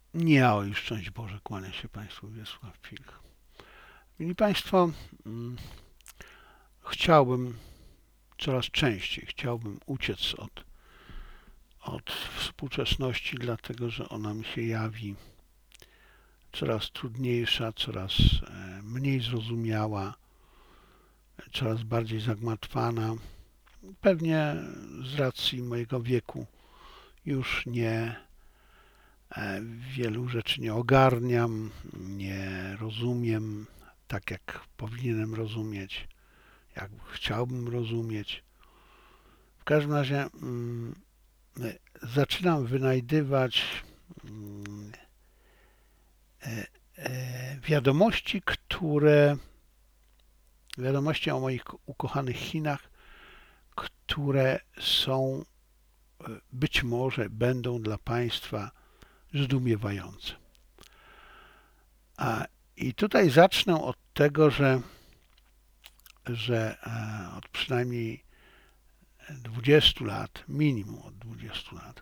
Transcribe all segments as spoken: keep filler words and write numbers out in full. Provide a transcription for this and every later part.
Nie, oj, szczęść Boże, kłania się Państwu Wiesław Pilch. Mili Państwo, mm, chciałbym coraz częściej, chciałbym uciec od, od współczesności, dlatego że ona mi się jawi coraz trudniejsza, coraz e, mniej zrozumiała, coraz bardziej zagmatwana. Pewnie z racji mojego wieku już nie e, wielu rzeczy nie ogarniam, nie rozumiem tak, jak powinienem rozumieć, jak chciałbym rozumieć. W każdym razie mm, zaczynam wynajdywać mm, e, e, wiadomości, które wiadomości o moich ukochanych Chinach, które są e, być może będą dla Państwa zdumiewające. A, I tutaj zacznę od tego, że, że e, od przynajmniej dwudziestu lat, minimum od dwudziestu lat,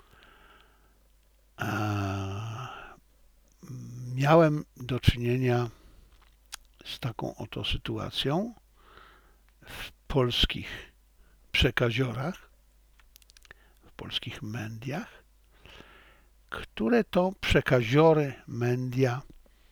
a, miałem do czynienia z taką oto sytuacją w polskich przekaziorach, w polskich mediach, które to przekaziory, media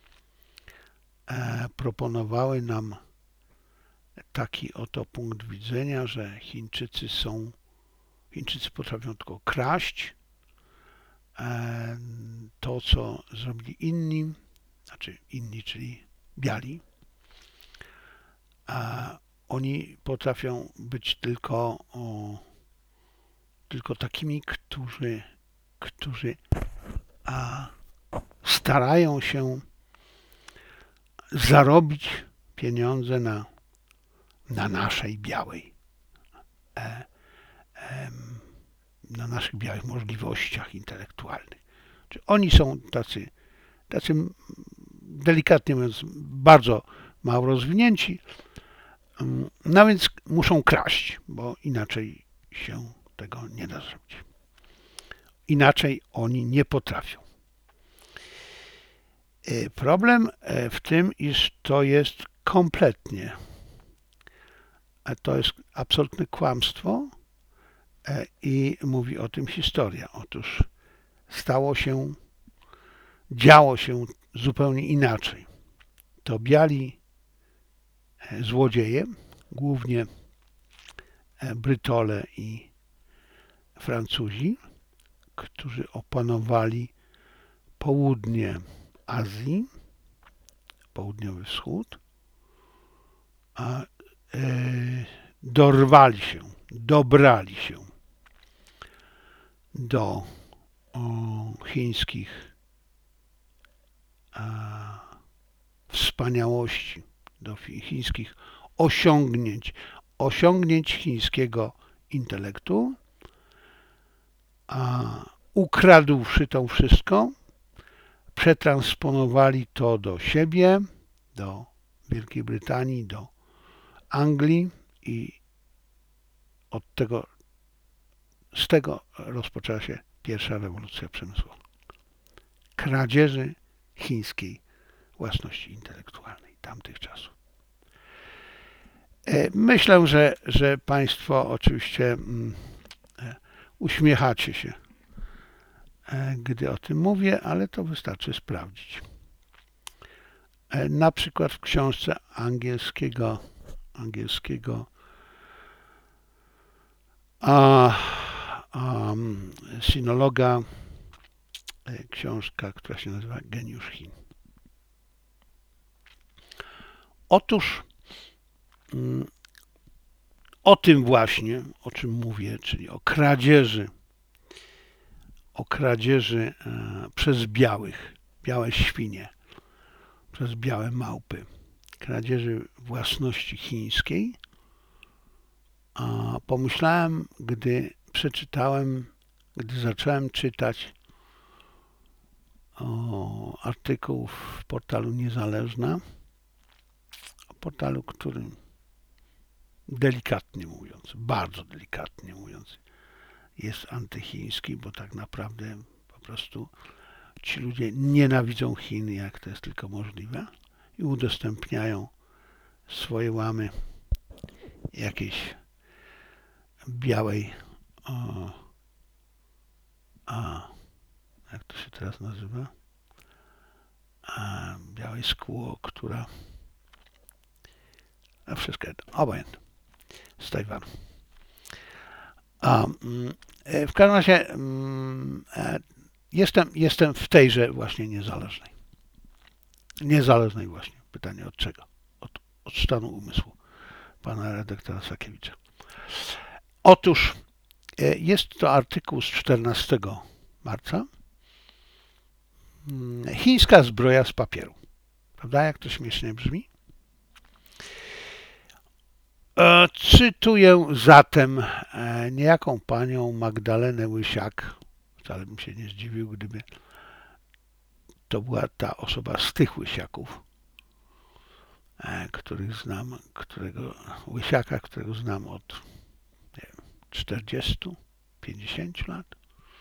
e, proponowały nam taki oto punkt widzenia, że Chińczycy są, Chińczycy potrafią tylko kraść. E, to, co zrobili inni, znaczy inni, czyli biali, a oni potrafią być tylko, o, tylko takimi, którzy, którzy a, starają się zarobić pieniądze na, na naszej białej, e, e, na naszych białych możliwościach intelektualnych. Czyli oni są tacy, tacy delikatnie mówiąc, bardzo mało rozwinięci, no więc muszą kraść, bo inaczej się tego nie da zrobić. Inaczej oni nie potrafią. Problem w tym, iż to jest kompletnie, to jest absolutne kłamstwo i mówi o tym historia. Otóż stało się, działo się zupełnie inaczej. To biali złodzieje, głównie Brytole i Francuzi, którzy opanowali południe Azji, południowy wschód, a e, dorwali się, dobrali się do o, chińskich a, wspaniałości, do chińskich osiągnięć, osiągnięć chińskiego intelektu, a ukradłszy to wszystko, przetransponowali to do siebie, do Wielkiej Brytanii, do Anglii i od tego, z tego rozpoczęła się pierwsza rewolucja przemysłowa. Kradzieży chińskiej własności intelektualnej tamtych czasów. Myślę, że, że Państwo oczywiście mm, uśmiechacie się, gdy o tym mówię, ale to wystarczy sprawdzić. Na przykład w książce angielskiego, angielskiego a, a, sinologa, książka, która się nazywa Geniusz Chin. Otóż o tym właśnie, o czym mówię, czyli o kradzieży, o kradzieży e, przez białych, białe świnie, przez białe małpy, kradzieży własności chińskiej, a pomyślałem, gdy przeczytałem, gdy zacząłem czytać o artykuł w portalu Niezależna, o portalu, który delikatnie mówiąc, bardzo delikatnie mówiąc, jest antychiński, bo tak naprawdę po prostu ci ludzie nienawidzą Chin, jak to jest tylko możliwe, i udostępniają swoje łamy jakiejś białej, o, a jak to się teraz nazywa? A, białej skło, która a wszystko jedno, obojętne, z Tajwanu. A, w każdym razie jestem, jestem w tejże właśnie niezależnej. Niezależnej właśnie. Pytanie od czego? Od, od stanu umysłu pana redaktora Sakiewicza. Otóż jest to artykuł z czternastego marca. Chińska zbroja z papieru. Prawda? Jak to śmiesznie brzmi? Cytuję zatem niejaką panią Magdalenę Łysiak. Wcale bym się nie zdziwił, gdyby to była ta osoba z tych Łysiaków, których znam, którego Łysiaka, którego znam od nie wiem, czterdziestu, pięćdziesięciu lat.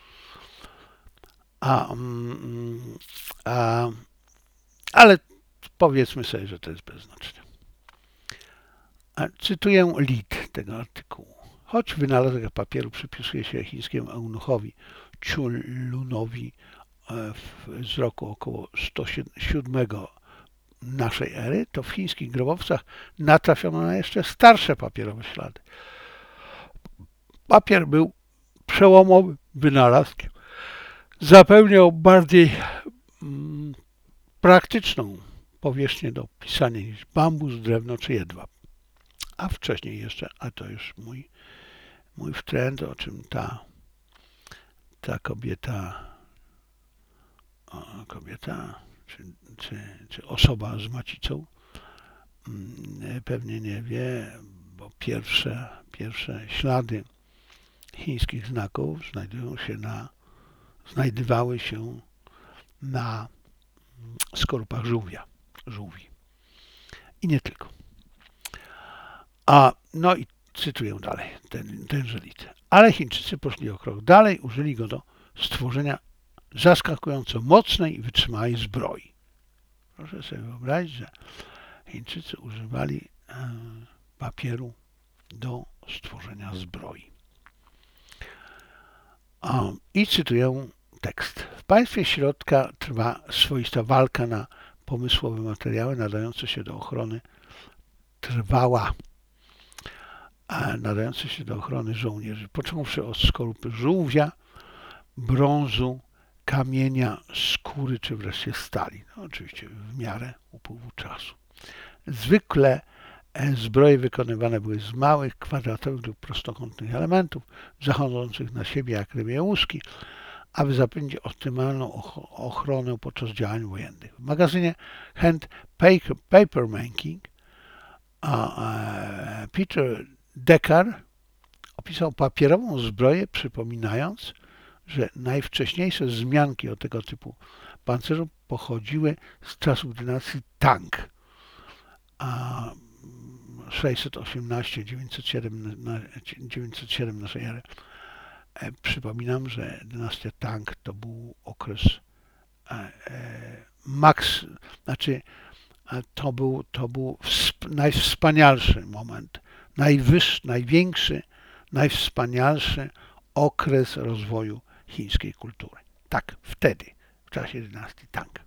A, a, ale powiedzmy sobie, że to jest beznaczne. Cytuję lead tego artykułu. Choć wynalazek papieru przypisuje się chińskiemu eunuchowi Chun-lunowi z roku około sto siódmego naszej ery, to w chińskich grobowcach natrafiono na jeszcze starsze papierowe ślady. Papier był przełomowym wynalazkiem. Zapewniał bardziej mm, praktyczną powierzchnię do pisania niż bambus, drewno czy jedwab. A wcześniej jeszcze, a to już mój, mój wtręt, o czym ta, ta kobieta, o, kobieta czy, czy, czy osoba z macicą pewnie nie wie, bo pierwsze, pierwsze ślady chińskich znaków znajdują się na, znajdowały się na skorupach żółwia, żółwi. I nie tylko. A, no i cytuję dalej ten, tenże list. Ale Chińczycy poszli o krok dalej, użyli go do stworzenia zaskakująco mocnej i wytrzymałej zbroi. Proszę sobie wyobrazić, że Chińczycy używali e, papieru do stworzenia zbroi. A, I cytuję tekst. W państwie środka trwa swoista walka na pomysłowe materiały nadające się do ochrony trwała. A nadające się do ochrony żołnierzy, począwszy od skorupy żółwia, brązu, kamienia, skóry czy wreszcie stali. No, oczywiście w miarę upływu czasu. Zwykle zbroje wykonywane były z małych, kwadratowych lub prostokątnych elementów, zachodzących na siebie jak rybie łuski, aby zapewnić optymalną ochronę podczas działań wojennych. W magazynie Hand Papermaking Peter Decker opisał papierową zbroję, przypominając, że najwcześniejsze wzmianki o tego typu pancerzu pochodziły z czasów dynastii Tang. A sześćset osiemnaście do dziewięćset siedem naszej ery. Przypominam, że dynastia Tang to był okres maks, znaczy to był, to był najwspanialszy moment, najwyższy, największy, najwspanialszy okres rozwoju chińskiej kultury. Tak, wtedy, w czasie dynastii Tang.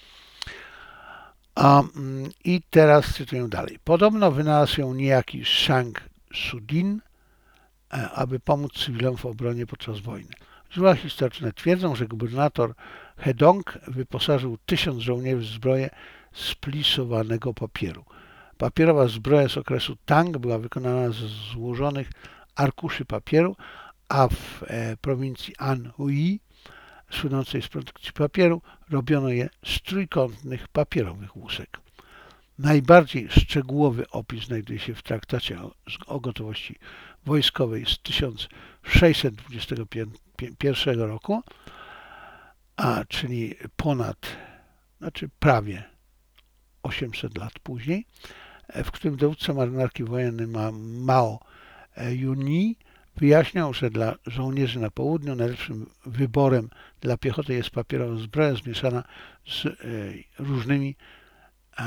Um, I teraz cytuję dalej. Podobno wynalazł ją niejaki Shang Sudin, aby pomóc cywilom w obronie podczas wojny. Źródła historyczne twierdzą, że gubernator Hedong wyposażył tysiąc żołnierzy w zbroję z plisowanego papieru. Papierowa zbroja z okresu Tang była wykonana ze złożonych arkuszy papieru, a w e, prowincji Anhui, słynącej z produkcji papieru, robiono je z trójkątnych papierowych łusek. Najbardziej szczegółowy opis znajduje się w traktacie o, o gotowości wojskowej z tysiąc sześćset dwudziestego pierwszego roku, a czyli ponad, znaczy prawie osiemset lat później, w którym dowódca marynarki wojennej Mao Junyi Wyjaśniał, że dla żołnierzy na południu najlepszym wyborem dla piechoty jest papierowa zbroja zmieszana z e, różnymi e,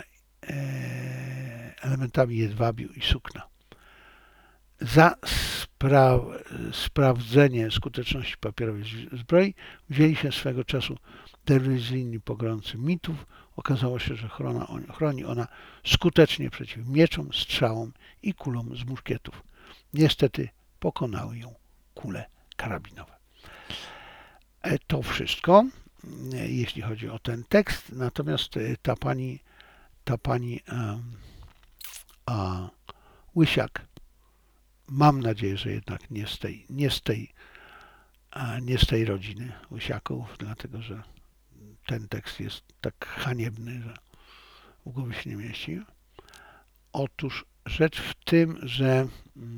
e, elementami jedwabiu i sukna. Za spra sprawdzenie skuteczności papierowej zbroi wzięli się swego czasu telewizyjni pogromcy mitów. Okazało się, że chroni ona skutecznie przeciw mieczom, strzałom i kulom z muszkietów. Niestety pokonały ją kule karabinowe. To wszystko, jeśli chodzi o ten tekst. Natomiast ta pani, ta pani a, a, Łysiak, mam nadzieję, że jednak nie z tej, nie z tej, a nie z tej rodziny Łysiaków, dlatego że ten tekst jest tak haniebny, że w głowie się nie mieści. Otóż rzecz w tym, że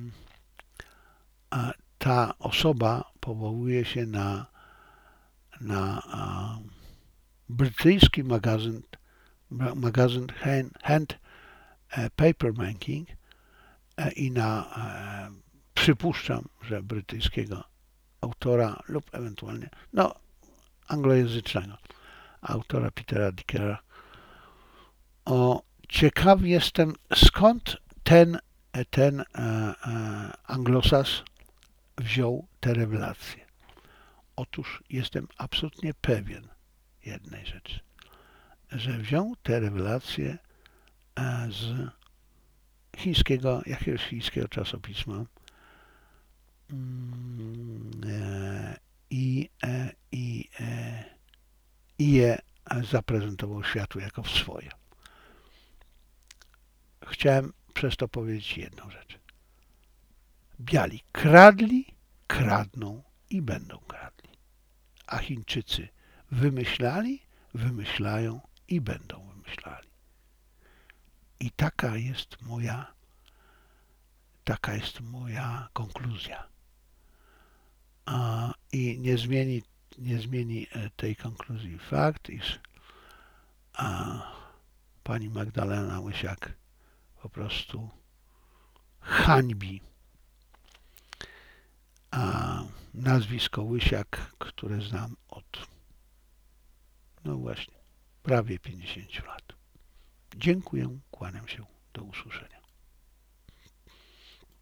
a, ta osoba powołuje się na, na a, brytyjski magazyn, magazyn Hand, Hand Papermaking i na, e, przypuszczam, że brytyjskiego autora lub ewentualnie, no, anglojęzycznego autora Petera Dickera. O, ciekaw jestem, skąd ten, ten e, e, anglosas wziął te rewelacje. Otóż jestem absolutnie pewien jednej rzeczy, że wziął te rewelacje e, z chińskiego, jakiegoś chińskiego czasopisma i, i, i je zaprezentował światu jako swoje. Chciałem przez to powiedzieć jedną rzecz. Biali kradli, kradną i będą kradli. A Chińczycy wymyślali, wymyślają i będą wymyślali. I taka jest moja, taka jest moja konkluzja. A, I nie zmieni, nie zmieni tej konkluzji fakt, iż a, pani Magdalena Łysiak po prostu hańbi a, nazwisko Łysiak, które znam od, no właśnie, prawie pięćdziesięciu lat. Dziękuję, kłaniam się, do usłyszenia.